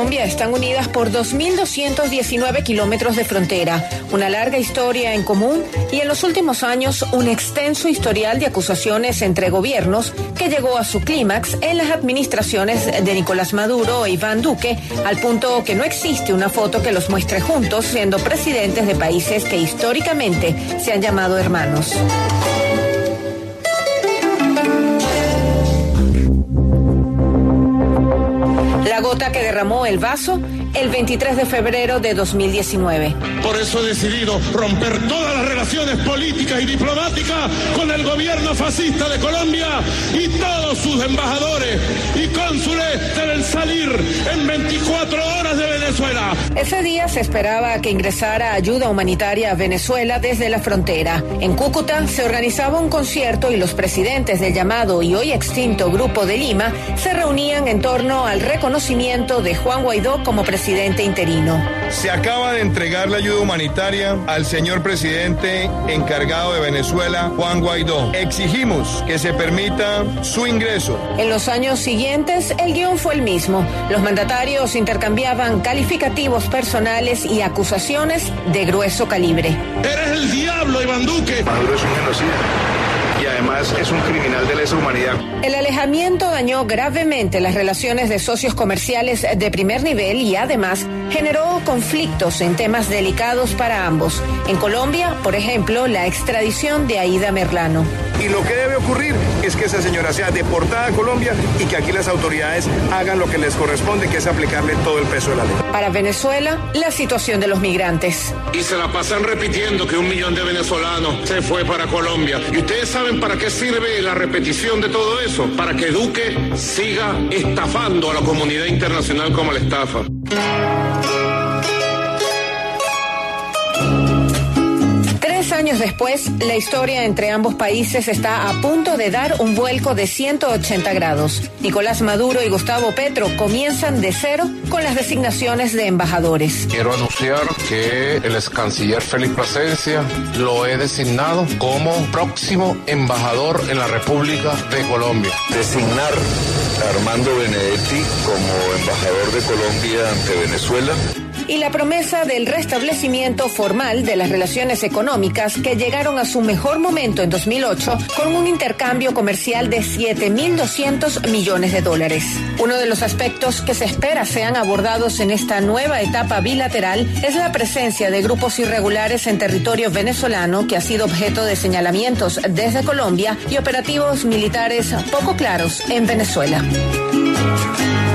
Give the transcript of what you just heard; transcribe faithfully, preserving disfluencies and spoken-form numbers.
Colombia están unidas por dos mil doscientos diecinueve kilómetros de frontera, una larga historia en común y en los últimos años un extenso historial de acusaciones entre gobiernos que llegó a su clímax en las administraciones de Nicolás Maduro e Iván Duque, al punto que no existe una foto que los muestre juntos siendo presidentes de países que históricamente se han llamado hermanos. La gota que derramó el vaso el veintitrés de febrero de dos mil diecinueve. Por eso he decidido romper todas las relaciones políticas y diplomáticas con el gobierno fascista de Colombia y todos sus embajadores y cónsules deben salir en veinticuatro horas de Venezuela. Ese día se esperaba que ingresara ayuda humanitaria a Venezuela desde la frontera. En Cúcuta se organizaba un concierto y los presidentes del llamado y hoy extinto Grupo de Lima se reunían en torno al reconocimiento de Juan Guaidó como presidente presidente interino. Se acaba de entregar la ayuda humanitaria al señor presidente encargado de Venezuela, Juan Guaidó. Exigimos que se permita su ingreso. En los años siguientes, el guión fue el mismo. Los mandatarios intercambiaban calificativos personales y acusaciones de grueso calibre. Eres el diablo, Iván Duque. Maduro es un genocida. Y además es un criminal de lesa humanidad. El alejamiento dañó gravemente las relaciones de socios comerciales de primer nivel y además generó conflictos en temas delicados para ambos. En Colombia, por ejemplo, la extradición de Aida Merlano. Y lo que debe ocurrir es que esa señora sea deportada a Colombia y que aquí las autoridades hagan lo que les corresponde, que es aplicarle todo el peso de la ley. Para Venezuela, la situación de los migrantes. Y se la pasan repitiendo que un millón de venezolanos se fue para Colombia. ¿Y ustedes saben para qué sirve la repetición de todo eso? Para que Duque siga estafando a la comunidad internacional como la estafa. Tres años después, la historia entre ambos países está a punto de dar un vuelco de ciento ochenta grados. Nicolás Maduro y Gustavo Petro comienzan de cero con las designaciones de embajadores. Quiero anunciar que el ex canciller Félix Plasencia lo he designado como próximo embajador en la República de Colombia. Designar a Armando Benedetti como embajador de Colombia ante Venezuela. Y la promesa del restablecimiento formal de las relaciones económicas que llegaron a su mejor momento en dos mil ocho con un intercambio comercial de siete mil doscientos millones de dólares. Uno de los aspectos que se espera sean abordados en esta nueva etapa bilateral es la presencia de grupos irregulares en territorio venezolano que ha sido objeto de señalamientos desde Colombia y operativos militares poco claros en Venezuela.